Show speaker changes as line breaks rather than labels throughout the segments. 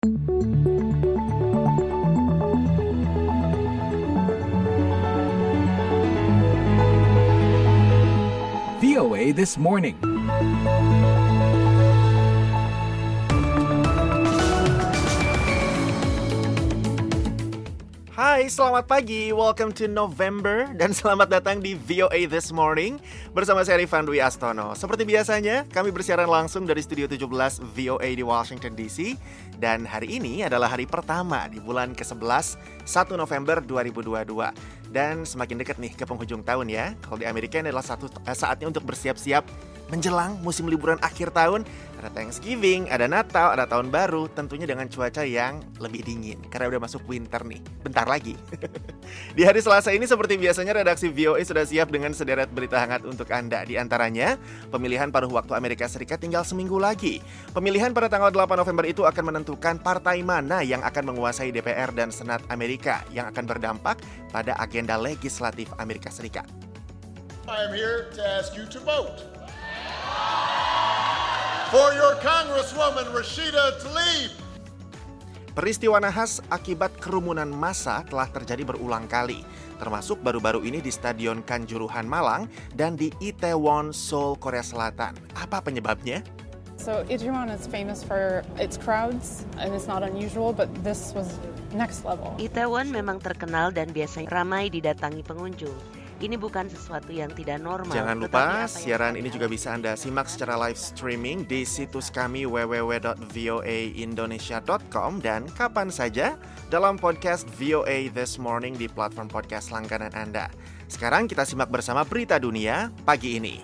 VOA This Morning.
Hai, selamat pagi. Welcome to November dan selamat datang di VOA This Morning bersama saya Rifan Dwi Astono. Seperti biasanya, kami bersiaran langsung dari Studio 17 VOA di Washington DC dan hari ini adalah hari pertama di bulan ke-11 1 November 2022. Dan semakin dekat nih ke penghujung tahun ya. Kalau di Amerika ini adalah saatnya untuk bersiap-siap menjelang musim liburan akhir tahun. Ada Thanksgiving, ada Natal, ada Tahun Baru, tentunya dengan cuaca yang lebih dingin karena udah masuk winter nih, bentar lagi. Di hari Selasa ini seperti biasanya redaksi VOA sudah siap dengan sederet berita hangat untuk Anda. Di antaranya, pemilihan paruh waktu Amerika Serikat tinggal seminggu lagi. Pemilihan pada tanggal 8 November itu akan menentukan partai mana yang akan menguasai DPR dan Senat Amerika yang akan berdampak pada agenda legislatif Amerika Serikat.
I am here to ask you to vote for your Congresswoman Rashida Tlaib.
Peristiwa nahas akibat kerumunan massa telah terjadi berulang kali, termasuk baru-baru ini di Stadion Kanjuruhan Malang dan di Itaewon, Seoul, Korea Selatan. Apa penyebabnya?
So Itaewon is famous for its crowds and it's not unusual, but this was next level.
Itaewon memang terkenal dan biasanya ramai didatangi pengunjung. Ini bukan sesuatu yang tidak normal.
Jangan lupa, siaran ini juga bisa Anda simak secara live streaming di situs kami www.voaindonesia.com dan kapan saja dalam podcast VOA This Morning di platform podcast langganan Anda. Sekarang kita simak bersama berita dunia pagi ini.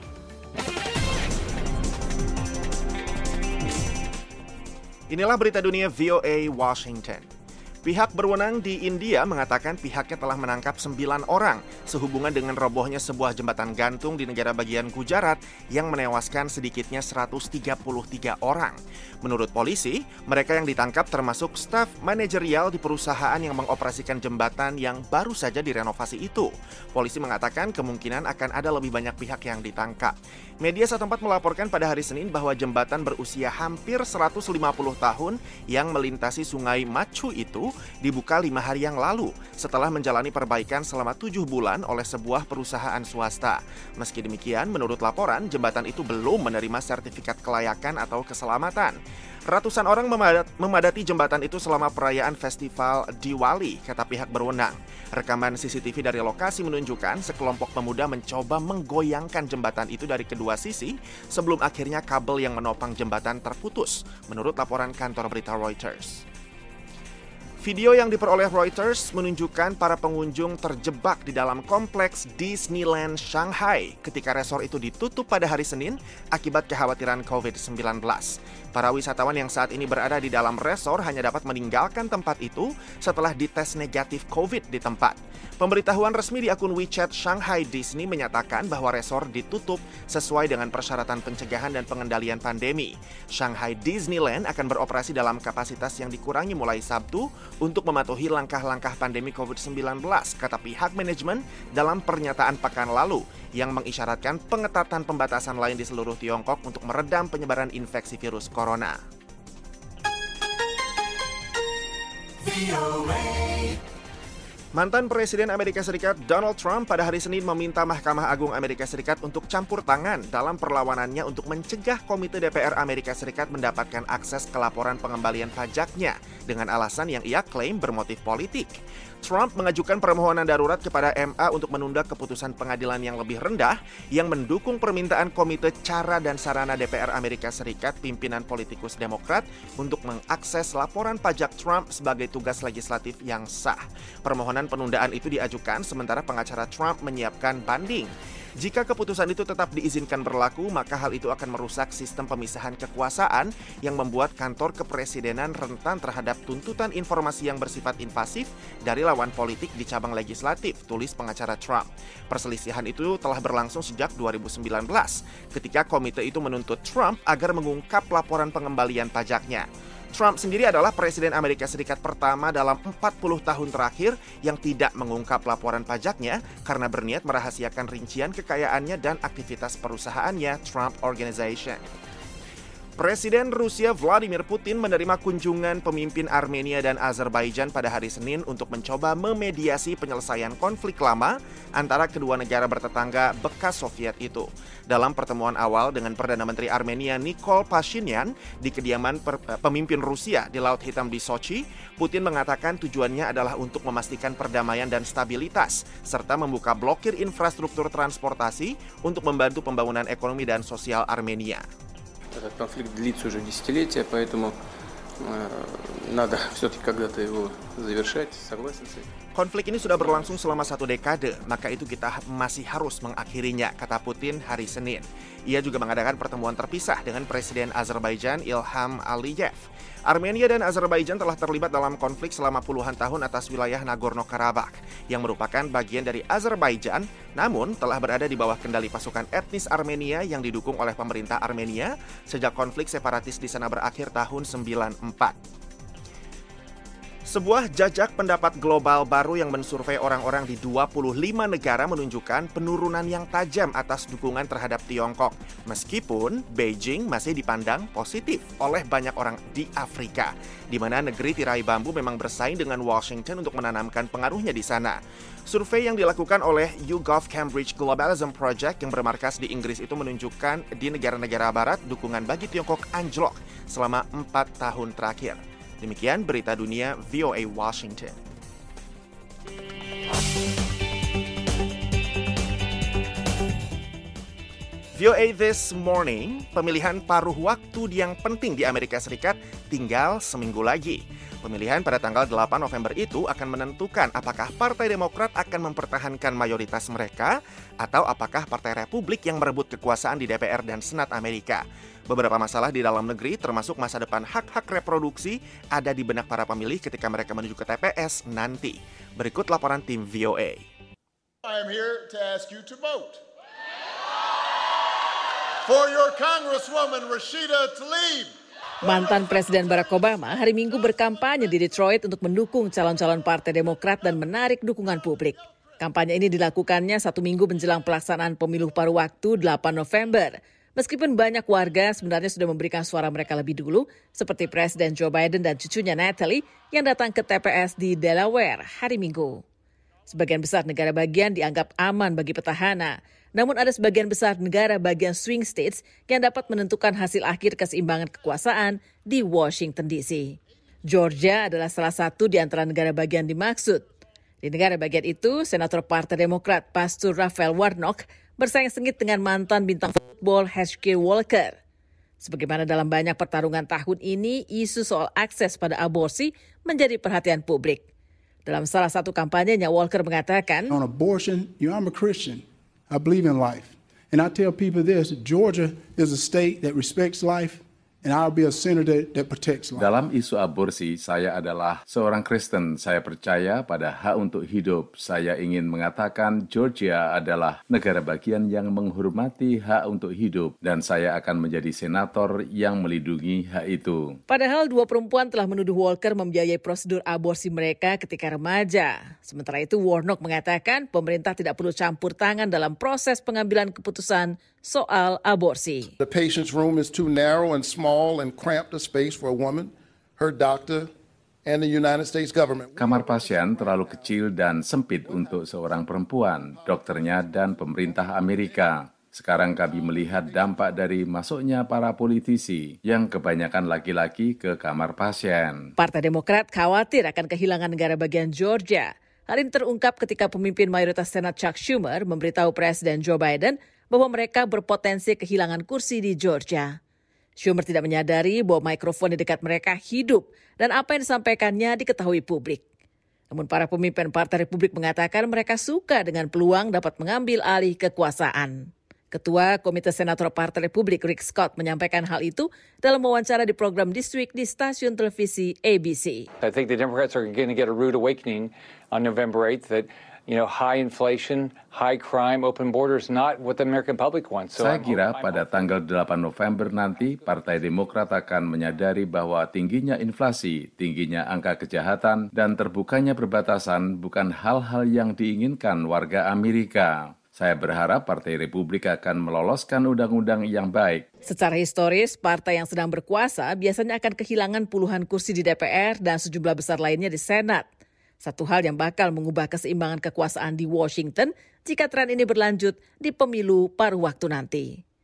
Inilah berita dunia VOA Washington. Pihak berwenang di India mengatakan pihaknya telah menangkap 9 orang sehubungan dengan robohnya sebuah jembatan gantung di negara bagian Gujarat yang menewaskan sedikitnya 133 orang. Menurut polisi, mereka yang ditangkap termasuk staf manajerial di perusahaan yang mengoperasikan jembatan yang baru saja direnovasi itu. Polisi mengatakan kemungkinan akan ada lebih banyak pihak yang ditangkap. Media setempat melaporkan pada hari Senin bahwa jembatan berusia hampir 150 tahun yang melintasi sungai Machu itu dibuka 5 hari yang lalu setelah menjalani perbaikan selama 7 bulan oleh sebuah perusahaan swasta. Meski demikian, menurut laporan, jembatan itu belum menerima sertifikat kelayakan atau keselamatan. Ratusan orang memadati jembatan itu selama perayaan festival Diwali, kata pihak berwenang. Rekaman CCTV dari lokasi menunjukkan sekelompok pemuda mencoba menggoyangkan jembatan itu dari kedua sisi sebelum akhirnya kabel yang menopang jembatan terputus, menurut laporan kantor berita Reuters. Video yang diperoleh Reuters menunjukkan para pengunjung terjebak di dalam kompleks Disneyland Shanghai ketika resor itu ditutup pada hari Senin akibat kekhawatiran COVID-19. Para wisatawan yang saat ini berada di dalam resor hanya dapat meninggalkan tempat itu setelah dites negatif COVID di tempat. Pemberitahuan resmi di akun WeChat Shanghai Disney menyatakan bahwa resor ditutup sesuai dengan persyaratan pencegahan dan pengendalian pandemi. Shanghai Disneyland akan beroperasi dalam kapasitas yang dikurangi mulai Sabtu untuk mematuhi langkah-langkah pandemi COVID-19, kata pihak manajemen dalam pernyataan pekan lalu yang mengisyaratkan pengetatan pembatasan lain di seluruh Tiongkok untuk meredam penyebaran infeksi virus corona. Mantan Presiden Amerika Serikat Donald Trump pada hari Senin meminta Mahkamah Agung Amerika Serikat untuk campur tangan dalam perlawanannya untuk mencegah Komite DPR Amerika Serikat mendapatkan akses ke laporan pengembalian pajaknya dengan alasan yang ia klaim bermotif politik. Trump mengajukan permohonan darurat kepada MA untuk menunda keputusan pengadilan yang lebih rendah yang mendukung permintaan Komite Cara dan Sarana DPR Amerika Serikat pimpinan politikus Demokrat untuk mengakses laporan pajak Trump sebagai tugas legislatif yang sah. Permohonan penundaan itu diajukan sementara pengacara Trump menyiapkan banding. Jika keputusan itu tetap diizinkan berlaku, maka hal itu akan merusak sistem pemisahan kekuasaan yang membuat kantor kepresidenan rentan terhadap tuntutan informasi yang bersifat invasif dari lawan politik di cabang legislatif, tulis pengacara Trump. Perselisihan itu telah berlangsung sejak 2019, ketika komite itu menuntut Trump agar mengungkap laporan pengembalian pajaknya. Trump sendiri adalah Presiden Amerika Serikat pertama dalam 40 tahun terakhir yang tidak mengungkap laporan pajaknya karena berniat merahasiakan rincian kekayaannya dan aktivitas perusahaannya Trump Organization. Presiden Rusia Vladimir Putin menerima kunjungan pemimpin Armenia dan Azerbaijan pada hari Senin untuk mencoba memediasi penyelesaian konflik lama antara kedua negara bertetangga bekas Soviet itu. Dalam pertemuan awal dengan Perdana Menteri Armenia Nikol Pashinyan di kediaman pemimpin Rusia di Laut Hitam di Sochi, Putin mengatakan tujuannya adalah untuk memastikan perdamaian dan stabilitas, serta membuka blokir infrastruktur transportasi untuk membantu pembangunan ekonomi dan sosial Armenia.
Этот конфликт длится уже десятилетия, поэтому надо все-таки когда-то его завершать. Согласен с этим?
Konflik ini sudah berlangsung selama 1 dekade, maka itu kita masih harus mengakhirinya, kata Putin hari Senin. Ia juga mengadakan pertemuan terpisah dengan Presiden Azerbaijan Ilham Aliyev. Armenia dan Azerbaijan telah terlibat dalam konflik selama puluhan tahun atas wilayah Nagorno-Karabakh, yang merupakan bagian dari Azerbaijan, namun telah berada di bawah kendali pasukan etnis Armenia yang didukung oleh pemerintah Armenia sejak konflik separatis di sana berakhir tahun 94. Sebuah jajak pendapat global baru yang mensurvei orang-orang di 25 negara menunjukkan penurunan yang tajam atas dukungan terhadap Tiongkok, meskipun Beijing masih dipandang positif oleh banyak orang di Afrika, di mana negeri tirai bambu memang bersaing dengan Washington untuk menanamkan pengaruhnya di sana. Survei yang dilakukan oleh YouGov Cambridge Globalism Project yang bermarkas di Inggris itu menunjukkan di negara-negara barat dukungan bagi Tiongkok anjlok selama 4 tahun terakhir. Demikian berita dunia VOA Washington. VOA This Morning, pemilihan paruh waktu yang penting di Amerika Serikat tinggal seminggu lagi. Pemilihan pada tanggal 8 November itu akan menentukan apakah Partai Demokrat akan mempertahankan mayoritas mereka atau apakah Partai Republik yang merebut kekuasaan di DPR dan Senat Amerika. Beberapa masalah di dalam negeri termasuk masa depan hak-hak reproduksi ada di benak para pemilih ketika mereka menuju ke TPS nanti. Berikut laporan tim VOA.
I am here to ask you to vote for your Congresswoman Rashida Tlaib.
Mantan Presiden Barack Obama hari Minggu berkampanye di Detroit untuk mendukung calon-calon Partai Demokrat dan menarik dukungan publik. Kampanye ini dilakukannya 1 minggu menjelang pelaksanaan pemilu paruh waktu 8 November. Meskipun banyak warga sebenarnya sudah memberikan suara mereka lebih dulu, seperti Presiden Joe Biden dan cucunya Natalie yang datang ke TPS di Delaware hari Minggu. Sebagian besar negara bagian dianggap aman bagi petahana. Namun ada sebagian besar negara bagian swing states yang dapat menentukan hasil akhir keseimbangan kekuasaan di Washington DC. Georgia adalah salah satu di antara negara bagian dimaksud. Di negara bagian itu, Senator Partai Demokrat Pastor Raphael Warnock bersaing sengit dengan mantan bintang football H.G. Walker. Sebagaimana dalam banyak pertarungan tahun ini, isu soal akses pada aborsi menjadi perhatian publik. Dalam salah satu kampanyenya, Walker mengatakan,
On abortion, I'm a Christian. I believe in life. And I tell people this, Georgia is a state that respects life, and I'll be a senator that protects life.
Dalam isu aborsi, saya adalah seorang Kristen. Saya percaya pada hak untuk hidup. Saya ingin mengatakan Georgia adalah negara bagian yang menghormati hak untuk hidup. Dan saya akan menjadi senator yang melindungi hak itu.
Padahal 2 perempuan telah menuduh Walker membiayai prosedur aborsi mereka ketika remaja. Sementara itu, Warnock mengatakan pemerintah tidak perlu campur tangan dalam proses pengambilan keputusan soal aborsi.
The patient's room is too narrow and small and cramped a space for a woman, her doctor, and the United States government.
Kamar pasien terlalu kecil dan sempit untuk seorang perempuan, dokternya dan pemerintah Amerika. Sekarang kami melihat dampak dari masuknya para politisi yang kebanyakan laki-laki ke kamar pasien.
Partai Demokrat khawatir akan kehilangan negara bagian Georgia. Hal ini terungkap ketika pemimpin mayoritas Senat Chuck Schumer memberitahu Presiden Joe Biden bahwa mereka berpotensi kehilangan kursi di Georgia. Schumer tidak menyadari bahwa mikrofon di dekat mereka hidup dan apa yang disampaikannya diketahui publik. Namun para pemimpin Partai Republik mengatakan mereka suka dengan peluang dapat mengambil alih kekuasaan. Ketua Komite Senator Partai Republik Rick Scott menyampaikan hal itu dalam wawancara di program This Week di stasiun televisi ABC.
I think the Democrats are going to get a rude awakening on November 8th that high inflation, high crime, open borders, not what the American public wants.
Saya kira pada tanggal 8 November nanti, Partai Demokrat akan menyadari bahwa tingginya inflasi, tingginya angka kejahatan, dan terbukanya perbatasan bukan hal-hal yang diinginkan warga Amerika. Saya berharap Partai Republik akan meloloskan undang-undang yang baik.
Secara historis, partai yang sedang berkuasa biasanya akan kehilangan puluhan kursi di DPR dan sejumlah besar lainnya di Senat. Satu hal yang bakal mengubah keseimbangan kekuasaan di Washington jika tren ini berlanjut di pemilu paruh waktu nanti.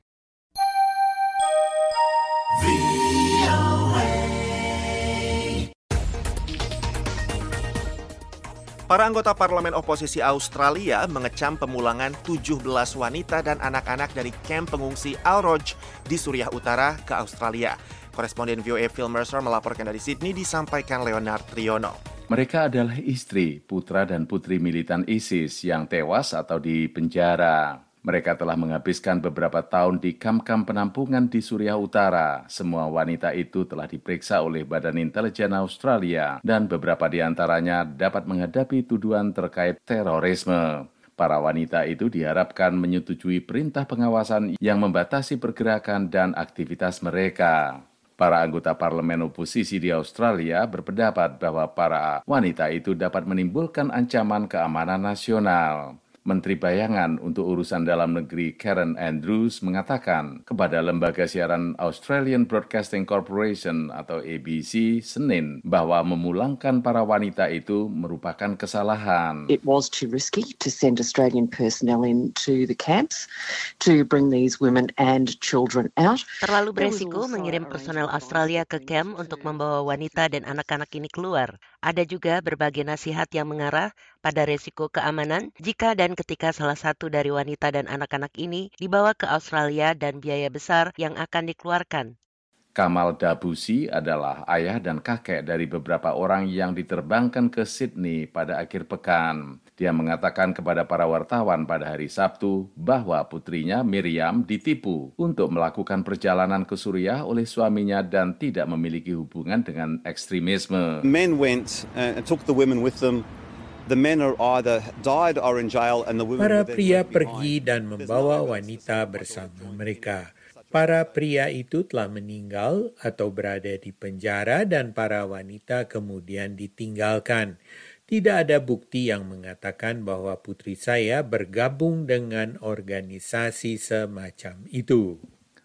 Para anggota parlemen oposisi Australia mengecam pemulangan 17 wanita dan anak-anak dari kamp pengungsi Al-Roj di Suriah Utara ke Australia. Koresponden VOA Phil Mercer melaporkan dari Sydney, disampaikan Leonard Triono.
Mereka adalah istri, putra dan putri militan ISIS yang tewas atau dipenjara. Mereka telah menghabiskan beberapa tahun di kamp-kamp penampungan di Suriah Utara. Semua wanita itu telah diperiksa oleh Badan Intelijen Australia dan beberapa di antaranya dapat menghadapi tuduhan terkait terorisme. Para wanita itu diharapkan menyetujui perintah pengawasan yang membatasi pergerakan dan aktivitas mereka. Para anggota parlemen oposisi di Australia berpendapat bahwa para wanita itu dapat menimbulkan ancaman keamanan nasional. Menteri Bayangan untuk Urusan Dalam Negeri Karen Andrews mengatakan kepada lembaga siaran Australian Broadcasting Corporation atau ABC Senin bahwa memulangkan para wanita itu merupakan kesalahan.
It was too risky to send Australian personnel into the camps to bring these women and children out.
Terlalu beresiko mengirim personel Australia ke kamp untuk membawa wanita dan anak-anak ini keluar. Ada juga berbagai nasihat yang mengarah pada resiko keamanan jika dan ketika salah satu dari wanita dan anak-anak ini dibawa ke Australia dan biaya besar yang akan dikeluarkan.
Kamal Dabusi adalah ayah dan kakek dari beberapa orang yang diterbangkan ke Sydney pada akhir pekan. Dia mengatakan kepada para wartawan pada hari Sabtu bahwa putrinya Miriam ditipu untuk melakukan perjalanan ke Suriah oleh suaminya dan tidak memiliki hubungan dengan ekstremisme.
Men went and took the women with them. The men are either died or in jail and the women.
Para pria pergi dan membawa wanita bersama mereka. Para pria itu telah meninggal atau berada di penjara dan para wanita kemudian ditinggalkan. Tidak ada bukti yang mengatakan bahwa putri saya bergabung dengan organisasi semacam itu.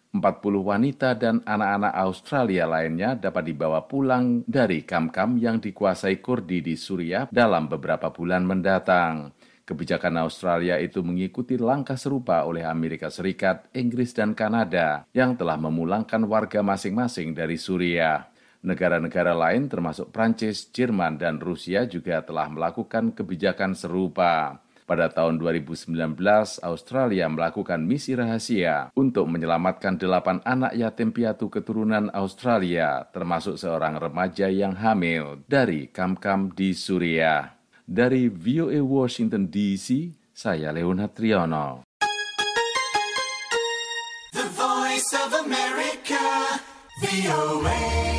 40 wanita dan anak-anak Australia lainnya dapat dibawa pulang dari kamp-kamp yang dikuasai Kurdi di Suriah dalam beberapa bulan mendatang. Kebijakan Australia itu mengikuti langkah serupa oleh Amerika Serikat, Inggris, dan Kanada yang telah memulangkan warga masing-masing dari Suriah. Negara-negara lain termasuk Prancis, Jerman, dan Rusia juga telah melakukan kebijakan serupa. Pada tahun 2019, Australia melakukan misi rahasia untuk menyelamatkan 8 anak yatim piatu keturunan Australia, termasuk seorang remaja yang hamil dari kamp-kamp di Suriah. Dari VOA Washington DC, saya Leonard Triono.
The Voice of America, VOA.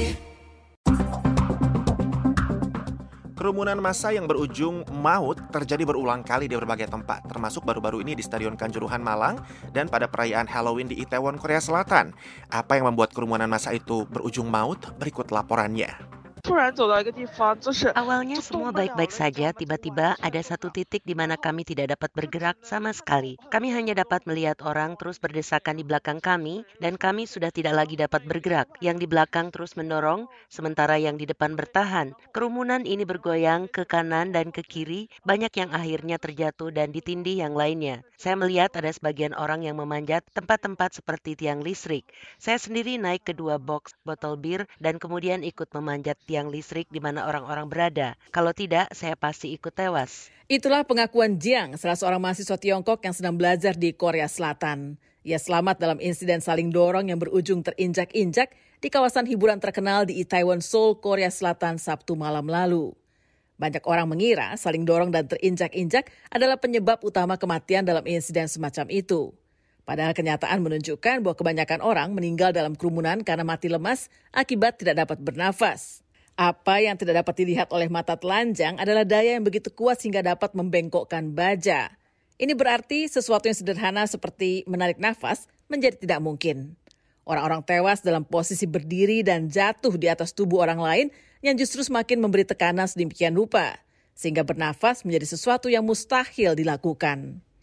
Kerumunan massa yang berujung maut terjadi berulang kali di berbagai tempat, termasuk baru-baru ini di Stadion Kanjuruhan Malang dan pada perayaan Halloween di Itaewon, Korea Selatan. Apa yang membuat kerumunan massa itu berujung maut? Berikut laporannya.
Awalnya semua baik-baik saja, tiba-tiba ada satu titik di mana kami tidak dapat bergerak sama sekali. Kami hanya dapat melihat orang terus berdesakan di belakang kami, dan kami sudah tidak lagi dapat bergerak. Yang di belakang terus mendorong, sementara yang di depan bertahan. Kerumunan ini bergoyang ke kanan dan ke kiri, banyak yang akhirnya terjatuh dan ditindih yang lainnya. Saya melihat ada sebagian orang yang memanjat tempat-tempat seperti tiang listrik. Saya sendiri naik ke 2 box botol bir dan kemudian ikut memanjat tiang listrik di mana orang-orang berada. Kalau tidak, saya pasti ikut tewas.
Itulah pengakuan Jiang, salah seorang mahasiswa Tiongkok yang sedang belajar di Korea Selatan. Ia selamat dalam insiden saling dorong yang berujung terinjak-injak di kawasan hiburan terkenal di Itaewon, Seoul, Korea Selatan Sabtu malam lalu. Banyak orang mengira saling dorong dan terinjak-injak adalah penyebab utama kematian dalam insiden semacam itu. Padahal kenyataan menunjukkan bahwa kebanyakan orang meninggal dalam kerumunan karena mati lemas akibat tidak dapat bernafas. Apa yang tidak dapat dilihat oleh mata telanjang adalah daya yang begitu kuat sehingga dapat membengkokkan baja. Ini berarti sesuatu yang sederhana seperti menarik nafas menjadi tidak mungkin. Orang-orang tewas dalam posisi berdiri dan jatuh di atas tubuh orang lain yang justru semakin memberi tekanan sedemikian rupa, sehingga bernafas menjadi sesuatu yang mustahil dilakukan.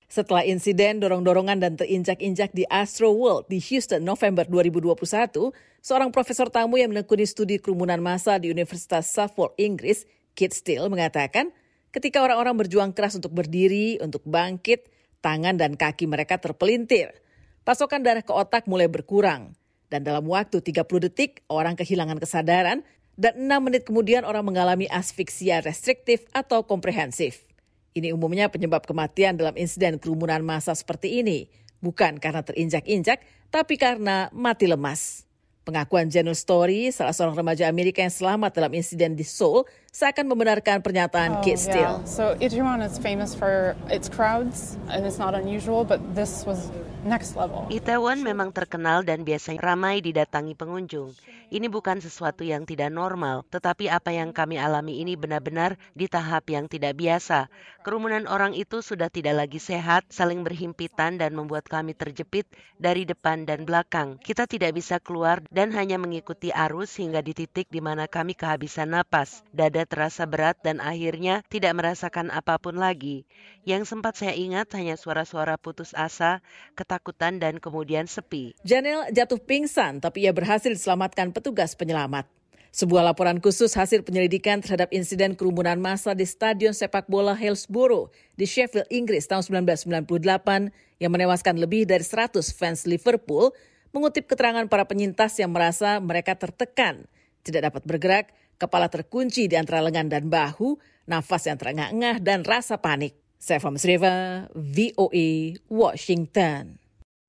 Setelah insiden dorong-dorongan dan terinjak-injak di Astro World di Houston November 2021, seorang profesor tamu yang menekuni studi kerumunan massa di Universitas Suffolk, Inggris, Kit Steele, mengatakan ketika orang-orang berjuang keras untuk berdiri, untuk bangkit, tangan dan kaki mereka terpelintir. Pasokan darah ke otak mulai berkurang. Dan dalam waktu 30 detik, orang kehilangan kesadaran dan 6 menit kemudian orang mengalami asfiksia restriktif atau komprehensif. Ini umumnya penyebab kematian dalam insiden kerumunan massa seperti ini. Bukan karena terinjak-injak, tapi karena mati lemas. Pengakuan Janelle Story, salah seorang remaja Amerika yang selamat dalam insiden di Seoul, seakan membenarkan pernyataan Kit Steele.
So Itaewon is famous for its crowds, and it's not unusual, but this was next level.
Itaewon memang terkenal dan biasanya ramai didatangi pengunjung. Ini bukan sesuatu yang tidak normal, tetapi apa yang kami alami ini benar-benar di tahap yang tidak biasa. Kerumunan orang itu sudah tidak lagi sehat, saling berhimpitan dan membuat kami terjepit dari depan dan belakang. Kita tidak bisa keluar dan hanya mengikuti arus hingga di titik di mana kami kehabisan napas. Dada terasa berat dan akhirnya tidak merasakan apapun lagi. Yang sempat saya ingat hanya suara-suara putus asa, ketakutan dan kemudian sepi.
Janelle jatuh pingsan tapi ia berhasil diselamatkan petugas penyelamat. Sebuah laporan khusus hasil penyelidikan terhadap insiden kerumunan massa di Stadion Sepak Bola Hillsborough di Sheffield, Inggris tahun 1998 yang menewaskan lebih dari 100 fans Liverpool mengutip keterangan para penyintas yang merasa mereka tertekan, tidak dapat bergerak, kepala terkunci di antara lengan dan bahu, nafas yang terengah-engah dan rasa panik. Seva Mesreva, VOA, Washington.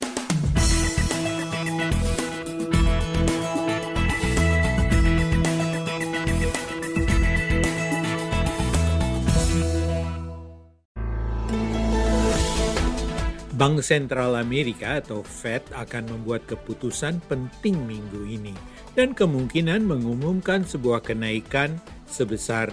Bank Sentral Amerika atau Fed akan membuat keputusan penting minggu ini dan kemungkinan mengumumkan sebuah kenaikan sebesar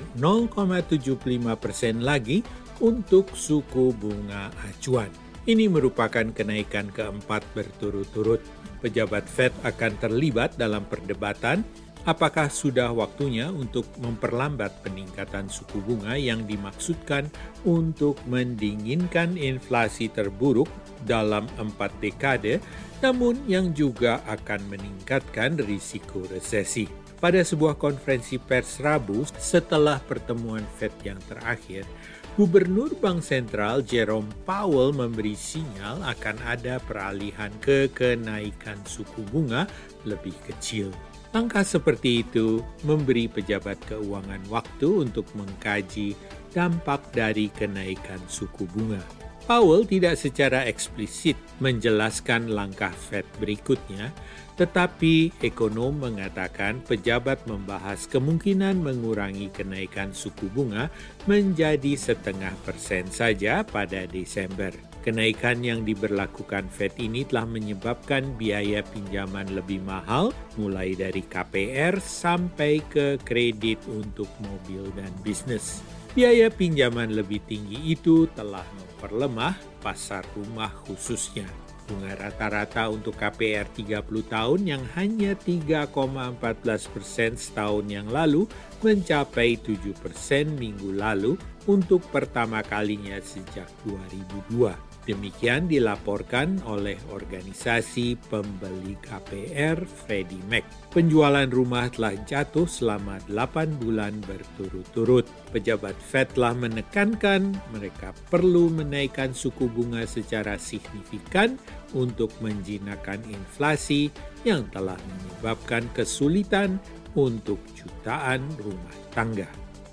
0,75% lagi untuk suku bunga acuan. Ini merupakan kenaikan keempat berturut-turut. Pejabat Fed akan terlibat dalam perdebatan apakah sudah waktunya untuk memperlambat peningkatan suku bunga yang dimaksudkan untuk mendinginkan inflasi terburuk dalam 4 dekade, namun yang juga akan meningkatkan risiko resesi. Pada sebuah konferensi pers Rabu setelah pertemuan Fed yang terakhir, Gubernur Bank Sentral Jerome Powell memberi sinyal akan ada peralihan ke kenaikan suku bunga lebih kecil. Langkah seperti itu memberi pejabat keuangan waktu untuk mengkaji dampak dari kenaikan suku bunga. Powell tidak secara eksplisit menjelaskan langkah Fed berikutnya, tetapi ekonom mengatakan pejabat membahas kemungkinan mengurangi kenaikan suku bunga menjadi 0,5% saja pada Desember. Kenaikan yang diberlakukan Fed ini telah menyebabkan biaya pinjaman lebih mahal, mulai dari KPR sampai ke kredit untuk mobil dan bisnis. Biaya pinjaman lebih tinggi itu telah memperlemah pasar rumah khususnya. Bunga rata-rata untuk KPR 30 tahun yang hanya 3,14% setahun yang lalu mencapai 7% minggu lalu untuk pertama kalinya sejak 2002. Demikian dilaporkan oleh organisasi pembeli KPR Freddie Mac. Penjualan rumah telah jatuh selama 8 bulan berturut-turut. Pejabat Fed telah menekankan mereka perlu menaikkan suku bunga secara signifikan untuk menjinakkan inflasi yang telah menyebabkan kesulitan untuk jutaan rumah tangga.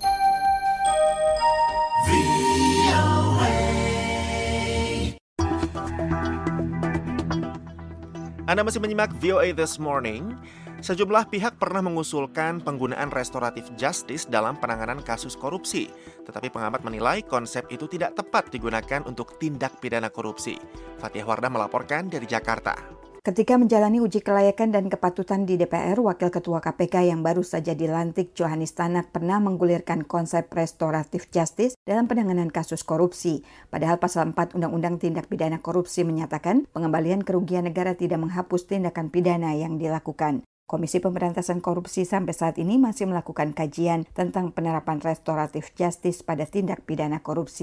Anda masih menyimak VOA This Morning. Sejumlah pihak pernah mengusulkan penggunaan restoratif justice dalam penanganan kasus korupsi. Tetapi pengamat menilai konsep itu tidak tepat digunakan untuk tindak pidana korupsi. Fatih Wardah melaporkan dari Jakarta.
Ketika menjalani uji kelayakan dan kepatutan di DPR, Wakil Ketua KPK yang baru saja dilantik Johanis Tanak pernah menggulirkan konsep restoratif justice dalam penanganan kasus korupsi. Padahal pasal 4 Undang-Undang Tindak Pidana Korupsi menyatakan pengembalian kerugian negara tidak menghapus tindakan pidana yang dilakukan. Komisi Pemberantasan Korupsi sampai saat ini masih melakukan kajian tentang penerapan restoratif justice pada tindak pidana korupsi.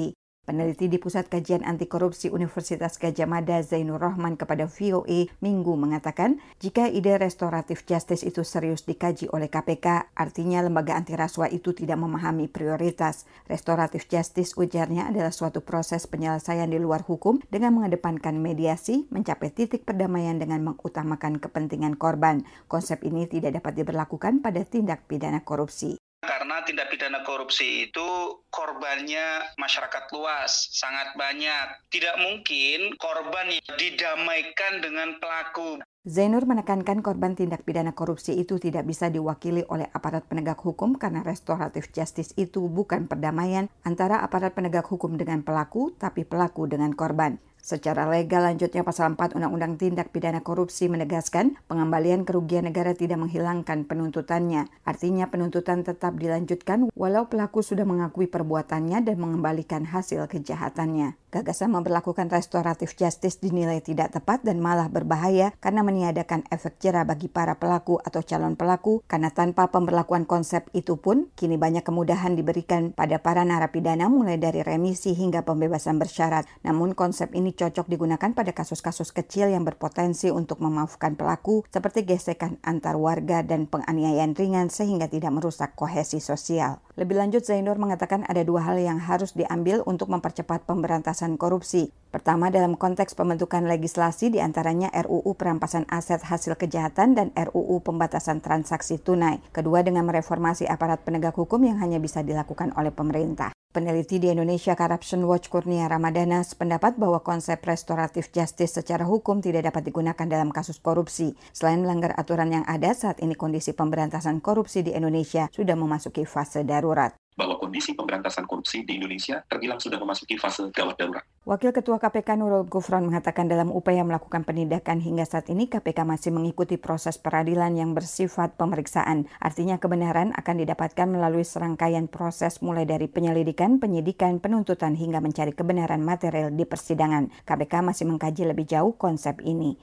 Peneliti di Pusat Kajian Anti Korupsi Universitas Gadjah Mada Zainur Rahman kepada VOA Minggu mengatakan, jika ide restoratif justice itu serius dikaji oleh KPK, artinya lembaga anti rasuah itu tidak memahami prioritas. Restoratif justice, ujarnya, adalah suatu proses penyelesaian di luar hukum dengan mengedepankan mediasi, mencapai titik perdamaian dengan mengutamakan kepentingan korban. Konsep ini tidak dapat diberlakukan pada tindak pidana korupsi.
Karena tindak pidana korupsi itu korbannya masyarakat luas, sangat banyak. Tidak mungkin korban didamaikan dengan pelaku.
Zainur menekankan korban tindak pidana korupsi itu tidak bisa diwakili oleh aparat penegak hukum karena restoratif justice itu bukan perdamaian antara aparat penegak hukum dengan pelaku, tapi pelaku dengan korban. Secara legal, lanjutnya Pasal 4 Undang-Undang Tindak Pidana Korupsi menegaskan pengembalian kerugian negara tidak menghilangkan penuntutannya. Artinya penuntutan tetap dilanjutkan walau pelaku sudah mengakui perbuatannya dan mengembalikan hasil kejahatannya. Gagasan memberlakukan restoratif justice dinilai tidak tepat dan malah berbahaya karena meniadakan efek jera bagi para pelaku atau calon pelaku, karena tanpa pemberlakuan konsep itu pun kini banyak kemudahan diberikan pada para narapidana mulai dari remisi hingga pembebasan bersyarat. Namun konsep ini cocok digunakan pada kasus-kasus kecil yang berpotensi untuk memaafkan pelaku seperti gesekan antar warga dan penganiayaan ringan sehingga tidak merusak kohesi sosial. Lebih lanjut, Zainur mengatakan ada dua hal yang harus diambil untuk mempercepat pemberantasan korupsi. Pertama, dalam konteks pembentukan legislasi diantaranya RUU Perampasan Aset Hasil Kejahatan dan RUU Pembatasan Transaksi Tunai. Kedua, dengan mereformasi aparat penegak hukum yang hanya bisa dilakukan oleh pemerintah. Peneliti di Indonesia Corruption Watch Kurnia Ramadana sependapat bahwa konsep restoratif justice secara hukum tidak dapat digunakan dalam kasus korupsi. Selain melanggar aturan yang ada, saat ini kondisi pemberantasan korupsi di Indonesia sudah memasuki fase darurat.
Bahwa kondisi pemberantasan korupsi di Indonesia terbilang sudah memasuki fase gawat darurat.
Wakil Ketua KPK Nurul Gufron mengatakan dalam upaya melakukan penindakan hingga saat ini KPK masih mengikuti proses peradilan yang bersifat pemeriksaan. Artinya kebenaran akan didapatkan melalui serangkaian proses mulai dari penyelidikan, penyidikan, penuntutan hingga mencari kebenaran material di persidangan. KPK masih mengkaji lebih jauh konsep ini.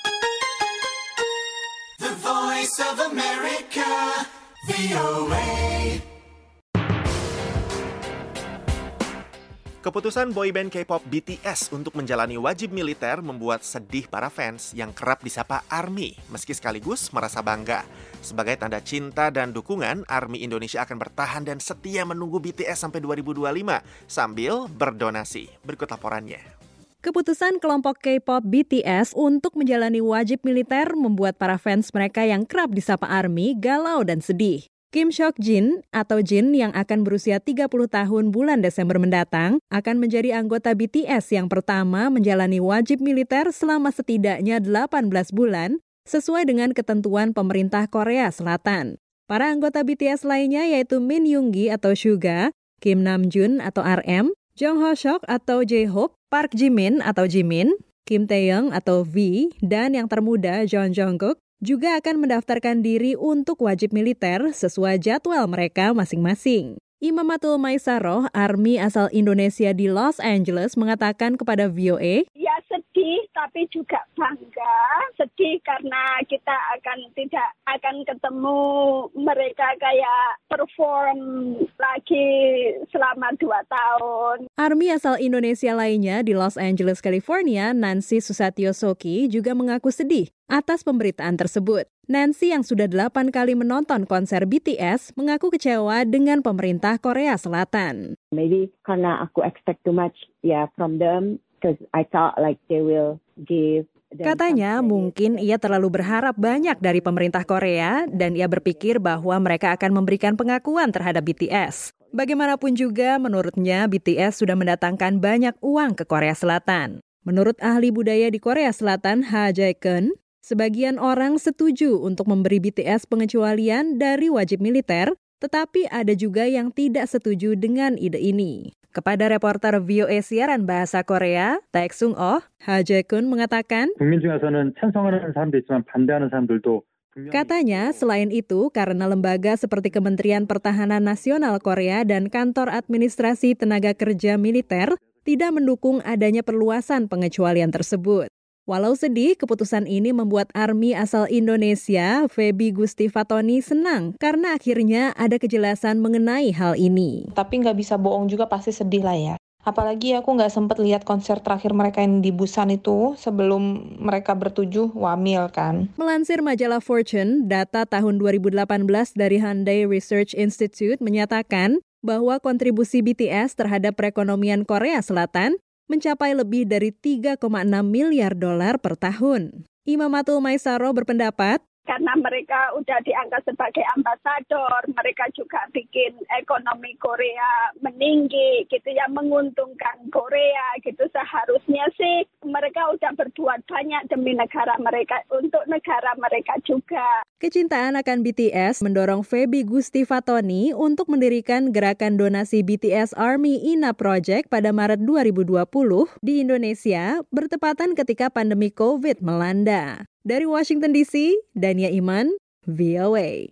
The Voice of America, VOA.
Keputusan boyband K-pop BTS untuk menjalani wajib militer membuat sedih para fans yang kerap disapa ARMY, meski sekaligus merasa bangga. Sebagai tanda cinta dan dukungan, ARMY Indonesia akan bertahan dan setia menunggu BTS sampai 2025 sambil berdonasi. Berikut laporannya.
Keputusan kelompok K-pop BTS untuk menjalani wajib militer membuat para fans mereka yang kerap disapa ARMY galau dan sedih. Kim Seok-jin atau Jin yang akan berusia 30 tahun bulan Desember mendatang akan menjadi anggota BTS yang pertama menjalani wajib militer selama setidaknya 18 bulan sesuai dengan ketentuan pemerintah Korea Selatan. Para anggota BTS lainnya yaitu Min Yoongi atau Suga, Kim Namjoon atau RM, Jung Ho-seok atau J-Hope, Park Jimin atau Jimin, Kim Taeyong atau V, dan yang termuda Jeon Jungkook juga akan mendaftarkan diri untuk wajib militer sesuai jadwal mereka masing-masing. Imamatul Maisaroh, ARMY asal Indonesia di Los Angeles, mengatakan kepada VOA,
ya sedih tapi juga bangga. Sedih karena kita tidak akan ketemu mereka kayak perform lagi selama 2 tahun.
ARMY asal Indonesia lainnya di Los Angeles, California, Nancy Susatyo Soki juga mengaku sedih atas pemberitaan tersebut. Nancy yang sudah 8 kali menonton konser BTS mengaku kecewa dengan pemerintah Korea Selatan.
Maybe karena aku expect too much from them because I thought like they will give.
Katanya mungkin ia terlalu berharap banyak dari pemerintah Korea dan ia berpikir bahwa mereka akan memberikan pengakuan terhadap BTS. Bagaimanapun juga menurutnya BTS sudah mendatangkan banyak uang ke Korea Selatan. Menurut ahli budaya di Korea Selatan Ha Jae-keun, sebagian orang setuju untuk memberi BTS pengecualian dari wajib militer, tetapi ada juga yang tidak setuju dengan ide ini. Kepada reporter VOA siaran bahasa Korea, Taek-sung Oh, Ha Jae-keun mengatakan, katanya, selain itu, karena lembaga seperti Kementerian Pertahanan Nasional Korea dan Kantor Administrasi Tenaga Kerja Militer tidak mendukung adanya perluasan pengecualian tersebut. Walau sedih, keputusan ini membuat ARMY asal Indonesia, Feby Gusti Fatoni, senang karena akhirnya ada kejelasan mengenai hal ini.
Tapi nggak bisa bohong juga, pasti sedih lah ya. Apalagi aku nggak sempet lihat konser terakhir mereka yang di Busan itu sebelum mereka bertujuh wamil kan.
Melansir majalah Fortune, data tahun 2018 dari Hyundai Research Institute menyatakan bahwa kontribusi BTS terhadap perekonomian Korea Selatan mencapai lebih dari 3,6 miliar dolar per tahun. Imamatul Maisaro berpendapat,
karena mereka udah diangkat sebagai ambasador, mereka juga bikin ekonomi Korea meninggi gitu ya, menguntungkan Korea gitu. Seharusnya sih mereka udah berbuat banyak demi negara mereka, untuk negara mereka juga.
Kecintaan akan BTS mendorong Feby Gustivatoni untuk mendirikan gerakan donasi BTS Army Ina Project pada Maret 2020 di Indonesia, bertepatan ketika pandemi COVID melanda. Dari Washington DC, Dania Iman, VOA.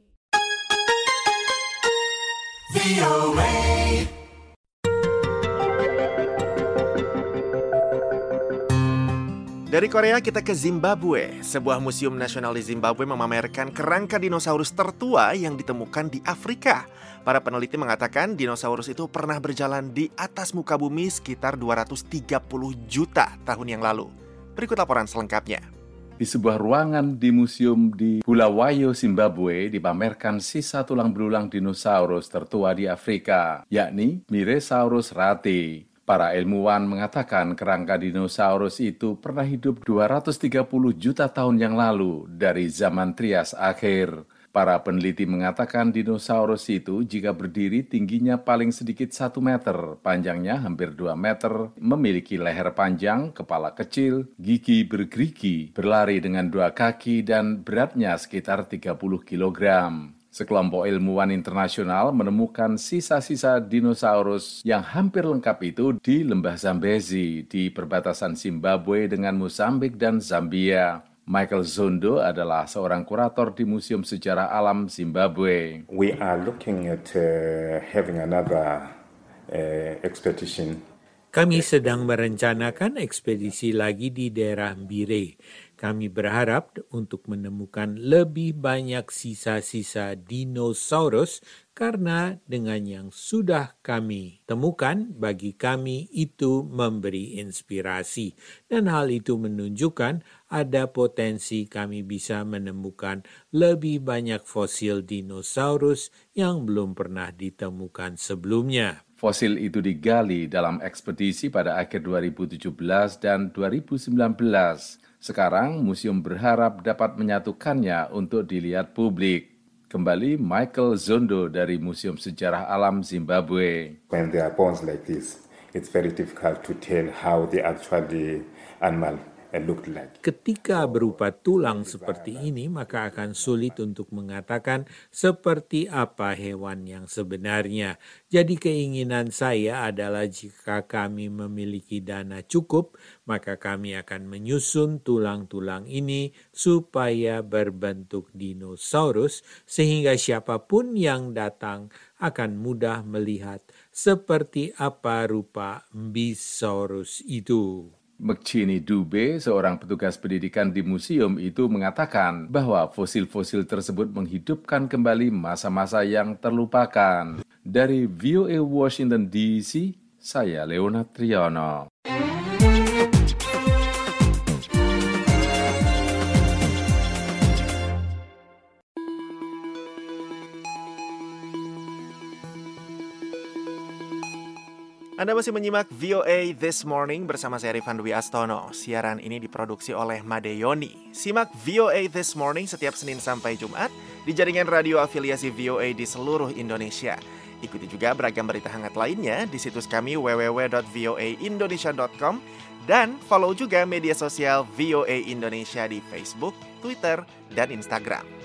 Dari Korea kita ke Zimbabwe. Sebuah museum nasional di Zimbabwe memamerkan kerangka dinosaurus tertua yang ditemukan di Afrika. Para peneliti mengatakan dinosaurus itu pernah berjalan di atas muka bumi sekitar 230 juta tahun yang lalu. Berikut laporan selengkapnya.
Di sebuah ruangan di museum di Bulawayo, Zimbabwe, dipamerkan sisa tulang belulang dinosaurus tertua di Afrika, yakni Mirasaurus rati. Para ilmuwan mengatakan kerangka dinosaurus itu pernah hidup 230 juta tahun yang lalu dari zaman Trias akhir. Para peneliti mengatakan dinosaurus itu jika berdiri tingginya paling sedikit 1 meter, panjangnya hampir 2 meter, memiliki leher panjang, kepala kecil, gigi bergerigi, berlari dengan 2 kaki, dan beratnya sekitar 30 kilogram. Sekelompok ilmuwan internasional menemukan sisa-sisa dinosaurus yang hampir lengkap itu di lembah Zambezi, di perbatasan Zimbabwe dengan Mozambik dan Zambia. Michael Zondo adalah seorang kurator di Museum Sejarah Alam Zimbabwe.
We are looking at having another expedition.
Kami sedang merencanakan ekspedisi lagi di daerah Mbire. Kami berharap untuk menemukan lebih banyak sisa-sisa dinosaurus karena dengan yang sudah kami temukan, bagi kami itu memberi inspirasi. Dan hal itu menunjukkan ada potensi kami bisa menemukan lebih banyak fosil dinosaurus yang belum pernah ditemukan sebelumnya.
Fosil itu digali dalam ekspedisi pada akhir 2017 dan 2019. Sekarang, museum berharap dapat menyatukannya untuk dilihat publik. Kembali Michael Zondo dari Museum Sejarah Alam Zimbabwe.
When there are bones like this, it's very difficult to tell how the actual animal looked like.
Ketika berupa tulang seperti ini, maka akan sulit untuk mengatakan seperti apa hewan yang sebenarnya. Jadi keinginan saya adalah jika kami memiliki dana cukup, maka kami akan menyusun tulang-tulang ini supaya berbentuk dinosaurus, sehingga siapapun yang datang akan mudah melihat seperti apa rupa Mbisaurus itu.
McChinney Dube, seorang petugas pendidikan di museum itu mengatakan bahwa fosil-fosil tersebut menghidupkan kembali masa-masa yang terlupakan. Dari VOA Washington DC, saya Leonard Triono.
Anda masih menyimak VOA This Morning bersama saya Rifan Dwi Astono. Siaran ini diproduksi oleh Made Yoni. Simak VOA This Morning setiap Senin sampai Jumat di jaringan radio afiliasi VOA di seluruh Indonesia. Ikuti juga beragam berita hangat lainnya di situs kami www.voaindonesia.com dan follow juga media sosial VOA Indonesia di Facebook, Twitter, dan Instagram.